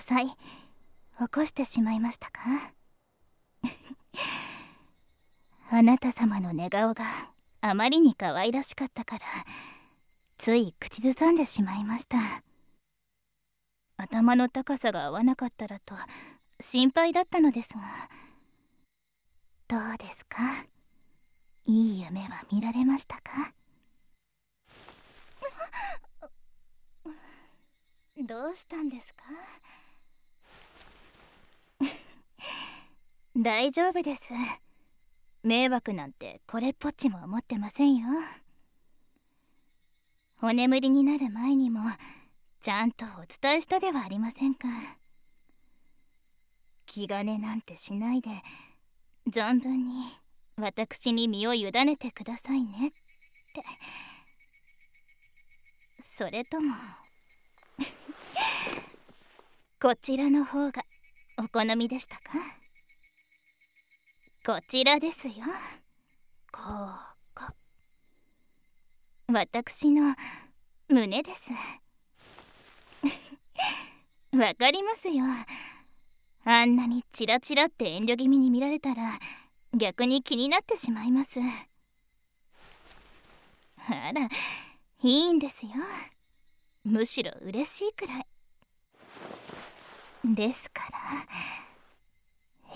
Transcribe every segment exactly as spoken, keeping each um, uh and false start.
さい。起こしてしまいましたか？あなた様の寝顔があまりに可愛らしかったからつい口ずさんでしまいました。頭の高さが合わなかったらと心配だったのですが、どうですか？いい夢は見られましたか？どうしたんですか？大丈夫です。迷惑なんてこれっぽっちも思ってませんよ。お眠りになる前にもちゃんとお伝えしたではありませんか。気兼ねなんてしないで存分に私に身を委ねてくださいねって。それともこちらの方がお好みでしたか？こちらですよ。ここ私の胸です。わかりますよ。あんなにチラチラって遠慮気味に見られたら逆に気になってしまいます。あら、いいんですよ。むしろ嬉しいくらいですから、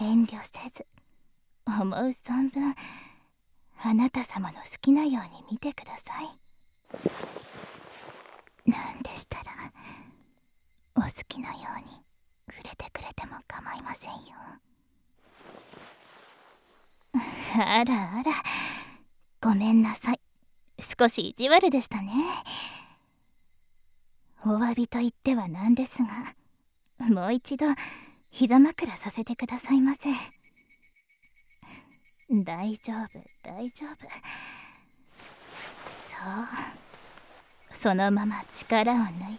遠慮せず思う存分あなた様の好きなように見てください。なんでしたらお好きなように触れてくれても構いませんよ。あらあら、ごめんなさい。少し意地悪でしたね。お詫びと言ってはなんですが、もう一度膝枕させてくださいませ。大丈夫大丈夫。そう、そのまま力を抜い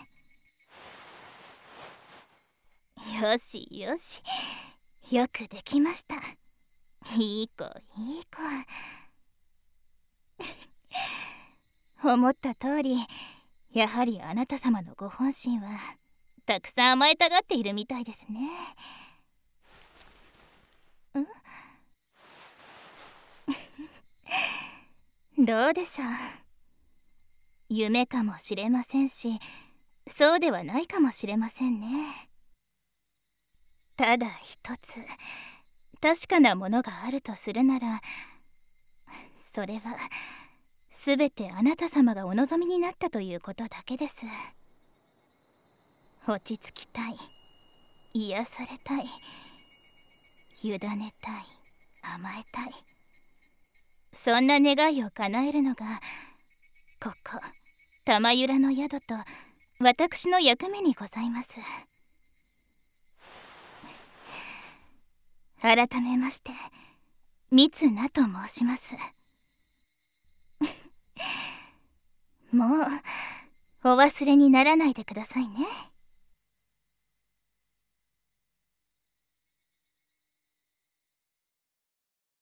て。よしよし、よくできました。いい子いい子。思った通り、やはりあなた様のご本心はたくさん甘えたがっているみたいですね。んどうでしょう。夢かもしれませんし、そうではないかもしれませんね。ただ一つ確かなものがあるとするなら、それは全てあなた様がお望みになったということだけです。落ち着きたい、癒されたい、委ねたい、甘えたい、そんな願いを叶えるのがここ玉浦の宿と私の役目にございます。改めまして三名と申します。もうお忘れにならないでくださいね。